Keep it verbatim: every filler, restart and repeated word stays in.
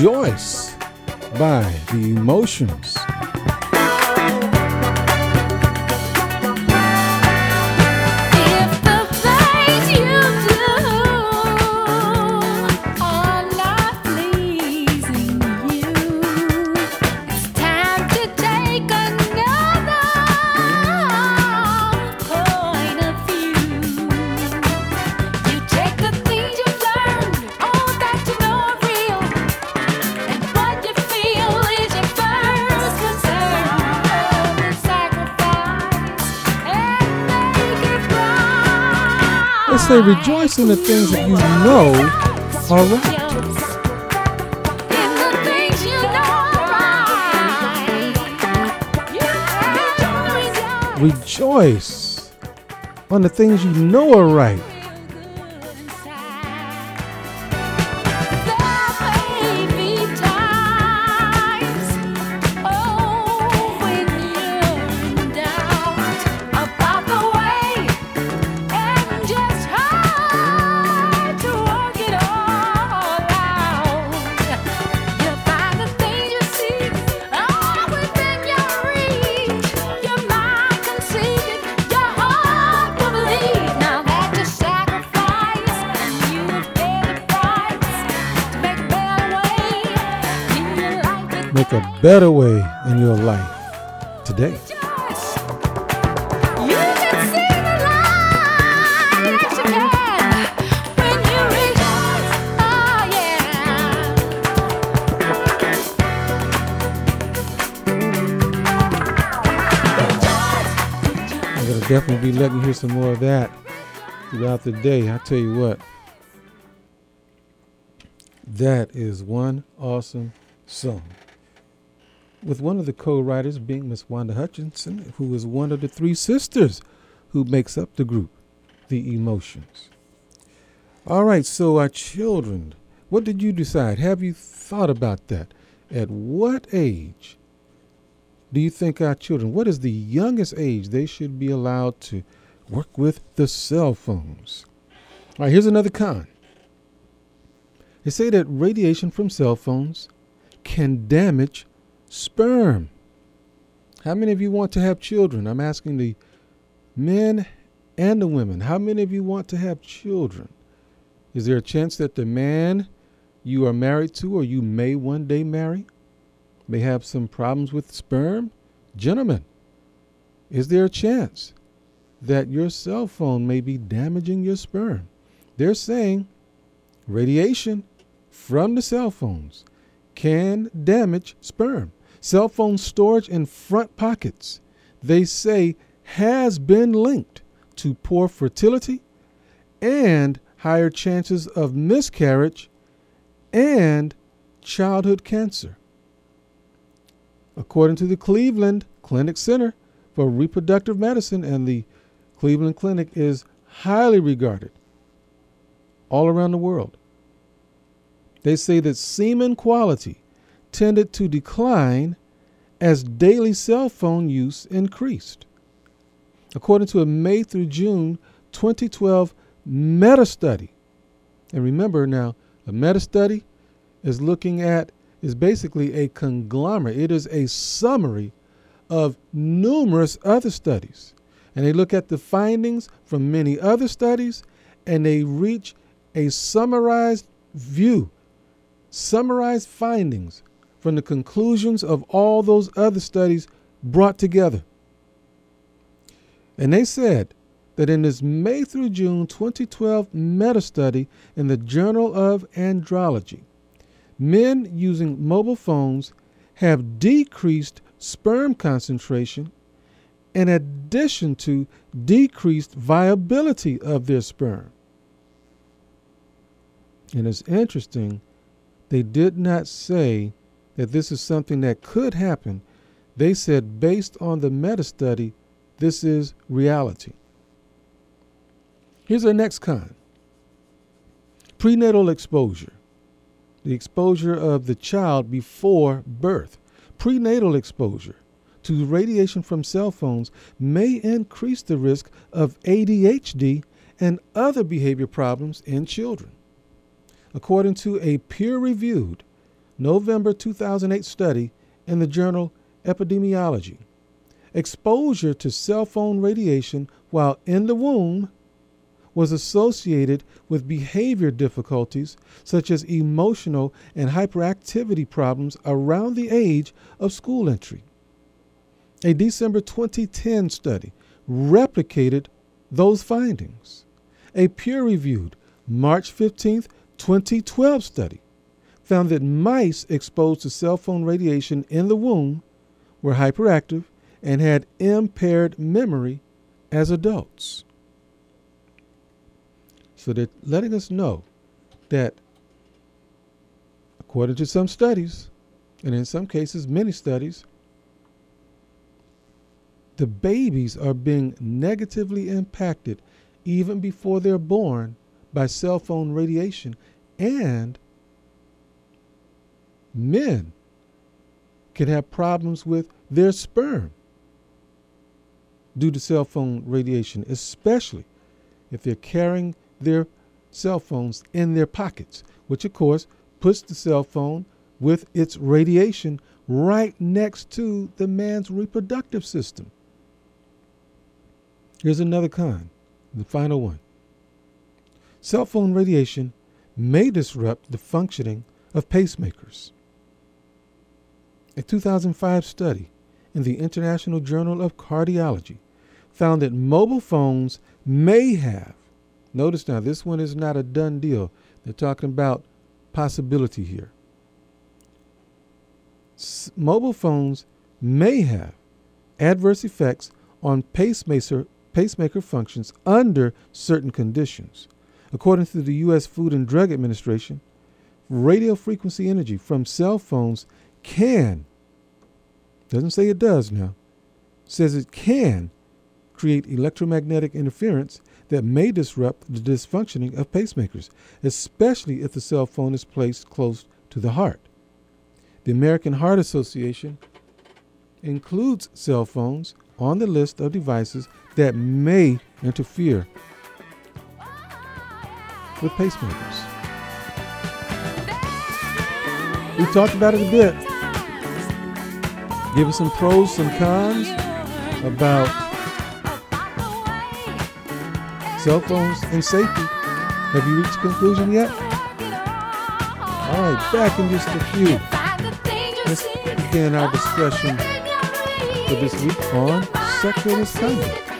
Rejoice by The Emotions. Let's say rejoice in the things that you know are right. Rejoice on the things you know are right. Make a better way in your life today. I'm going to definitely be letting you hear some more of that throughout the day. I tell you what, that is one awesome song, with one of the co-writers being Miss Wanda Hutchinson, who is one of the three sisters who makes up the group, The Emotions. All right, so our children, what did you decide? Have you thought about that? At what age do you think our children, what is the youngest age they should be allowed to work with the cell phones? All right, here's another con. They say that radiation from cell phones can damage sperm. How many of you want to have children? I'm asking the men and the women. How many of you want to have children? Is there a chance that the man you are married to or you may one day marry may have some problems with sperm? Gentlemen, is there a chance that your cell phone may be damaging your sperm? They're saying radiation from the cell phones can damage sperm. Cell phone storage in front pockets, they say, has been linked to poor fertility and higher chances of miscarriage and childhood cancer. According to the Cleveland Clinic Center for Reproductive Medicine, and the Cleveland Clinic is highly regarded all around the world, they say that semen quality tended to decline as daily cell phone use increased. According to a May through June twenty twelve meta-study, and remember now, a meta-study is looking at, is basically a conglomerate. It is a summary of numerous other studies. And they look at the findings from many other studies, and they reach a summarized view, summarized findings from the conclusions of all those other studies brought together. And they said that in this May through June twenty twelve meta-study in the Journal of Andrology, men using mobile phones have decreased sperm concentration in addition to decreased viability of their sperm. And it's interesting, they did not say that this is something that could happen. They said, based on the meta-study, this is reality. Here's our next con. Prenatal exposure. The exposure of the child before birth. Prenatal exposure to radiation from cell phones may increase the risk of A D H D and other behavior problems in children. According to a peer-reviewed November two thousand eight study in the journal Epidemiology. Exposure to cell phone radiation while in the womb was associated with behavior difficulties such as emotional and hyperactivity problems around the age of school entry. A December twenty ten study replicated those findings. A peer-reviewed March fifteenth, twenty twelve study found that mice exposed to cell phone radiation in the womb were hyperactive and had impaired memory as adults. So they're letting us know that, according to some studies, and in some cases many studies, the babies are being negatively impacted even before they're born by cell phone radiation, and men can have problems with their sperm due to cell phone radiation, especially if they're carrying their cell phones in their pockets, which of course puts the cell phone with its radiation right next to the man's reproductive system. Here's another con, the final one. Cell phone radiation may disrupt the functioning of pacemakers. A two thousand five study in the International Journal of Cardiology found that mobile phones may have, notice now, this one is not a done deal. They're talking about possibility here. S- mobile phones may have adverse effects on pacemaker, pacemaker functions under certain conditions. According to the U S Food and Drug Administration, radio frequency energy from cell phones can, doesn't say it does now, says it can create electromagnetic interference that may disrupt the dysfunctioning of pacemakers, especially if the cell phone is placed close to the heart. The American Heart Association includes cell phones on the list of devices that may interfere with pacemakers. We talked about it a bit. Give us some pros, some cons about cell phones and safety. Have you reached a conclusion yet? All right, back in just a few. Let's begin our discussion for this week on sexual misconduct.